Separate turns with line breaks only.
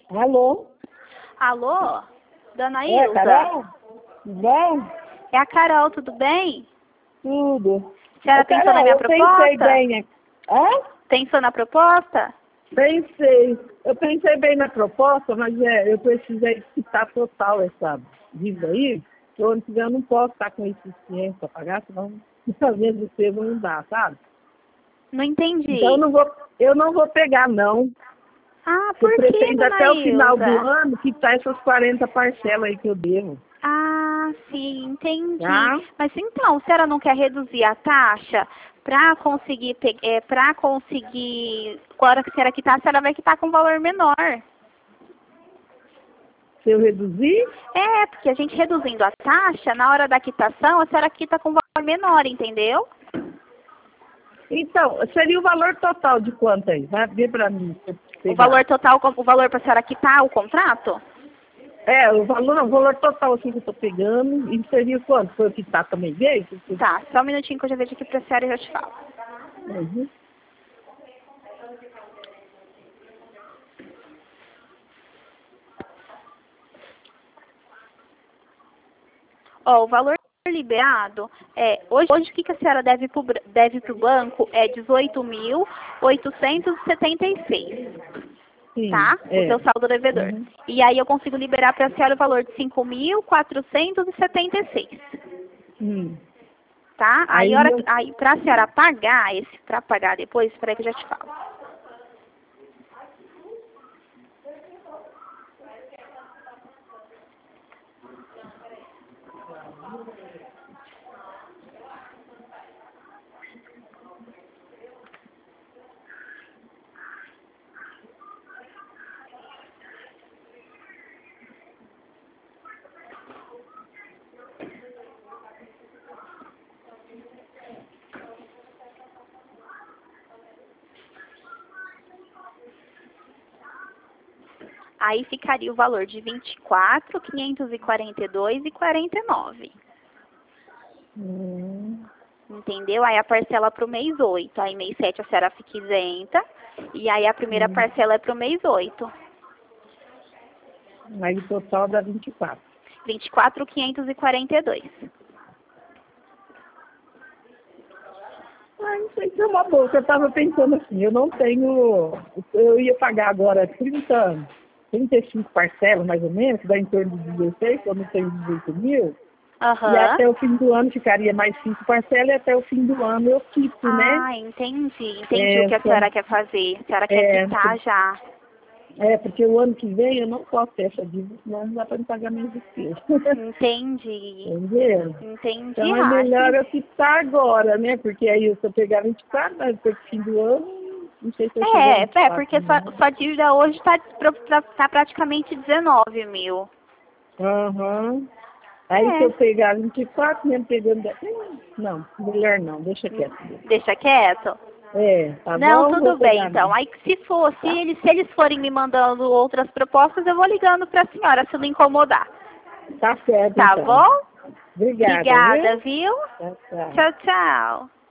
Alô?
Alô? Dona
É,
Ilza?
Carol? Tudo bem?
É a Carol, tudo bem?
Tudo.
A senhora
Ô,
pensou na
Carol,
minha
eu pensei
proposta?
bem aqui. Hã?
Pensou na proposta?
Pensei. Eu pensei bem na proposta, mas eu precisei quitar total essa dívida aí. Que ano que vem eu não posso estar com esses 500 para pagar, senão às vezes o sebo não dá, sabe?
Não
Então
entendi.
eu não vou pegar, não.
Ah,
Eu
por que,
pretendo
Dona
até o final do
Ilza?
ano quitar essas 40 parcelas aí que eu devo.
Ah, sim, entendi.
Tá?
Mas então, a senhora não quer reduzir a taxa para conseguir, agora que a senhora quitar, a senhora vai quitar com um valor menor.
Se eu reduzir,
É, porque a gente reduzindo a taxa, na hora da quitação, a senhora quita com um valor menor, entendeu?
então, seria o valor total de quanto aí? Vai ver para mim, se eu
O
pegar.
valor total, o valor para a senhora quitar o contrato?
O valor, não, o valor total assim que eu estou pegando, e seria quanto? Foi o que tá também veio?
Tá, só um minutinho que eu já vejo aqui pra senhora e já te falo.
Uhum.
Ó, o valor liberado, hoje o que a senhora deve pro banco é 18.876,
Sim,
tá? O seu saldo devedor.
Uhum.
E aí eu consigo liberar para a senhora o valor de 5.476,
Hum.
tá? Aí,
Aí eu,
aí para a senhora pagar, para pagar depois, espera que eu já te falo. Aí ficaria o valor de 24.542,49. Entendeu? Aí a parcela para o mês 8. Aí mês 7 a senhora fica isenta. E aí a primeira parcela é para o mês 8.
aí o total dá 24.
24.542.
Ah, não sei se é uma boa, eu estava pensando assim, eu não tenho, eu ia pagar agora 35 parcelas mais ou menos, que dá em torno de 16, eu não tenho 18 mil. E
Aham.
até o fim do ano ficaria mais 5 parcelas e até o fim do ano eu quito, né?
Ah, entendi. Entendi o que a
Essa,
senhora quer fazer. A senhora quer
é,
quitar já.
porque o ano que vem eu não posso ter essa dívida, senão não dá para me pagar minhas despesas.
Entendi.
Entendeu?
Entendi.
Então é
Ah,
melhor
sim.
eu quitar agora, né? Porque aí se eu pegar 24, mas depois do fim do ano, não sei se eu chego a 24
Porque
não.
sua dívida hoje tá praticamente 19 mil.
Aham. Aí se
É.
eu pegar 24, mesmo pegando... Não, melhor não, deixa quieto.
Deixa quieto.
Tá
Não,
bom? Vou
tudo bem
pegar
então.
não.
Aí se for,
Tá?
se eles forem me mandando outras propostas, eu vou ligando para a senhora, se não incomodar.
Tá certo
Tá
então.
bom?
Obrigada,
Obrigada,
viu?
viu?
Tchau, tchau.
Tchau, tchau.